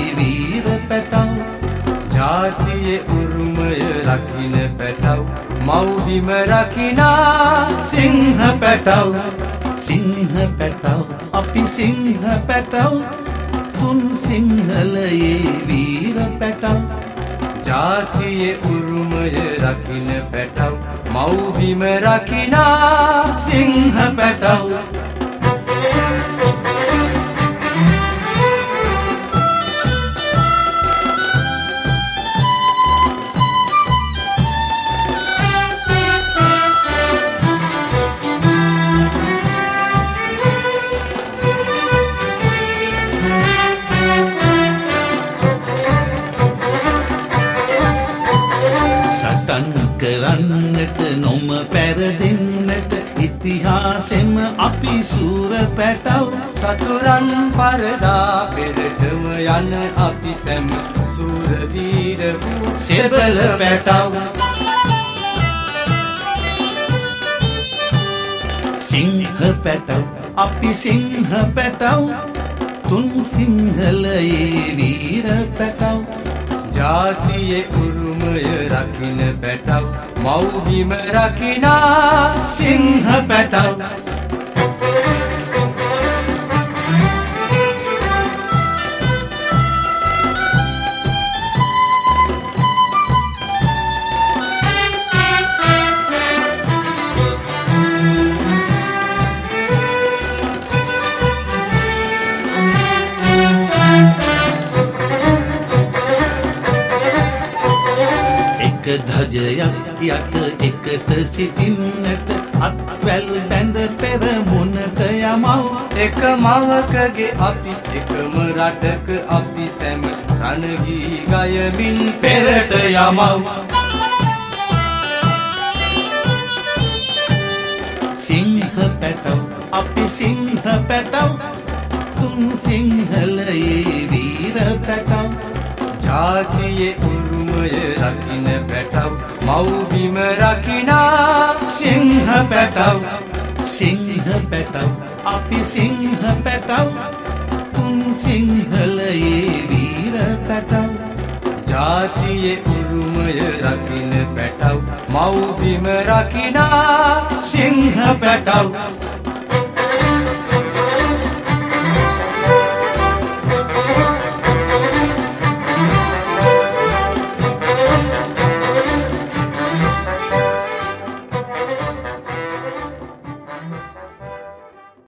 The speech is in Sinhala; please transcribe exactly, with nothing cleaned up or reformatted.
වීර පැටව් ජාතියේ උරුමය රකින්න පැටව් මව්බිම රකිනා සිංහ පැටව් සිංහ පැටව් අපි සිංහ පැටව් තුන් සිංහලයේ වීර පැටව් ජාතියේ උරුමය රකින්න පැටව් මව්බිම රකිනා සිංහ පැටව් කරන්නට නොම පැරදෙන්නට ඉතිහාසෙම අපි සූර පැටව් සතුරන් පරදා පෙරටම යන අපි සැම සූර වීර වූ සෙබළ පැටව් සිංහ පැටව් අපි සිංහ පැටව් තුන් සිංහලයේ වීර පැටව් ජාතියේ උරුමය රකින්න පැටව් මව්බිම රකිනා සිංහ පැටව් ධජයක් යට එකට සිටින්නට අත්වැල් බැඳ පෙරමුණට යමව් එක මවකගේ අපි එකම රටක අපි සැම රණගී ගයමින් පෙරට යමව් සිංහ පැටව් අපි සිංහ පැටව් තුන් සිංහලයේ වීර පැටව් ජාතියේ උරුමය රකින්න පැටව් මව්බිම රකිනා සිංහ පැටව් සිංහ පැටව් අපි සිංහ පැටව් තුන් සිංහලයේ වීර පැටව් ජාතියේ උරුමය රකින්න පැටව් මව්බිම රකිනා සිංහ පැටව්